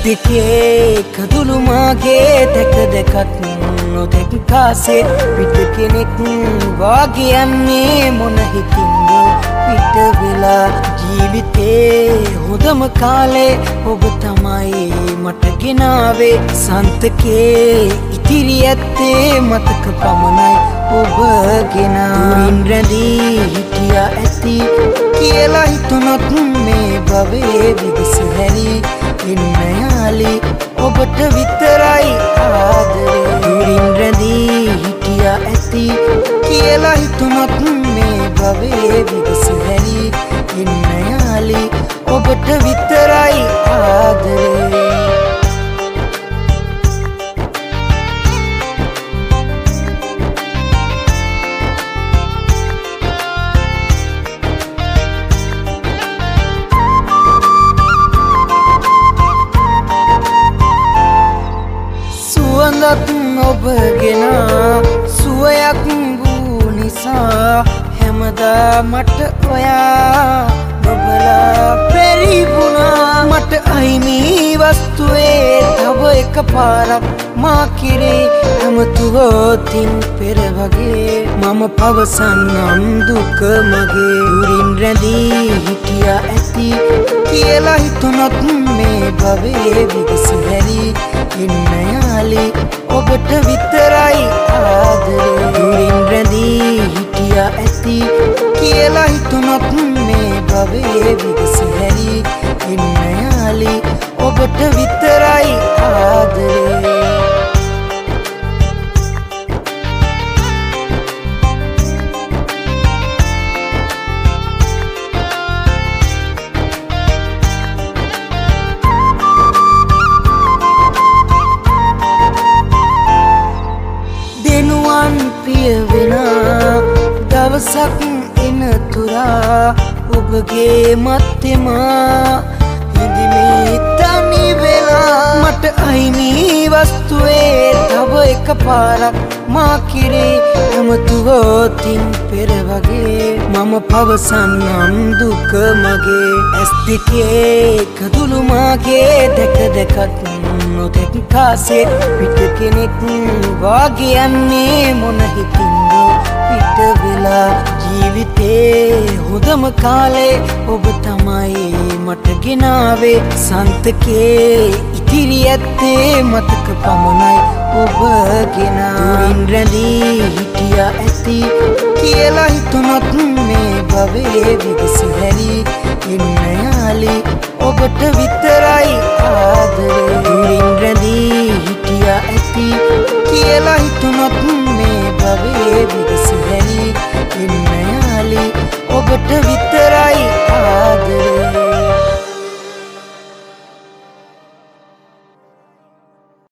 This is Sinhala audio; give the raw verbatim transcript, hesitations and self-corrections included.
දෙකේ කඳුළු මාගේ දැක දැකත් නොදැක් කාසේ පිට කෙනෙක් වාගේ යන්නේ මොන හිතින්ද පිට වෙලා ජීවිතේ හොඳම කාලේ ඔබ තමයි මට ගෙනාවේ සන්තකේ ඉතිරි ඇත්තේ මතක පමණයි ඔබ ගෙනා දුරින් රැඳී හිටියා ඇති කියලා හිතුනොත් මේ භවයේ විදස හැරී ඉන්න යාලි ඔබට විතරයි ආදරේ දුරින් රැඳී හිටියා ඇති කියලා හිතුනොත් මේ භවයේ විදස හැරී ඉන්න යාලි ඔබට විතරයි ආදරේ ඔබගෙන සුවයක් වූ නිසා හැමදා මට ඔයා නොබලා පෙරිබුණා මට අයිමි වස්තුවේ තව එක පාරක් මා කෙරේ හැමතුවෝතින් පෙර වගේ මම පවසන්නම් දුක මගේ දුරින් රැඳී හිටියා ඇති කියලා හිතුනොත් මේ භවයේ විදස හැරී ඉන්න යාලි ඔබට විතරයි ආදරේ දුරින් රැඳී හිටියා ඇති කියලා හිතුනොත් මේ භවයේ විදස හැරී ඉන්න යාලි ඔබට විතරයි ආදරේ ප්‍රිය වෙනා දවසක් එන තුරා ඔබගේ මත්තෙමා හිඳිමි තනි වෙලා මට අයිමි වස්තුවේ තව එක පාරක් මා කෙරේ හැමතුවෝතින් පෙර වගේ මම පවසන්නම් දුක මගේ ඇස් දෙකේ කඳුළු මාගේ දැක දැකත් නොදැක් කාසේ පිට කෙනෙක් වාගේ යන්නේ මොන හිතින්ද පිට වෙලා ජීවිතේ හොඳම කාලේ ඔබ තමයි මට ගෙනාවේ සන්තකේ ඉතිරි ඇත්තේ මතක පමණයි ඔබ ගෙනා දුරින් රැඳී හිටියා ඇති කියලා හිතුනොත් මේ භවයේ විදස හැරී ඉන්න යාලි ඔබට විතරයි ආදරේ දුරින් රැඳී හිටියා ඇති කියලා හිතුනොත් මේ භවයේ විදස හැරී ඉන්න යාලි ඔබට විතරයි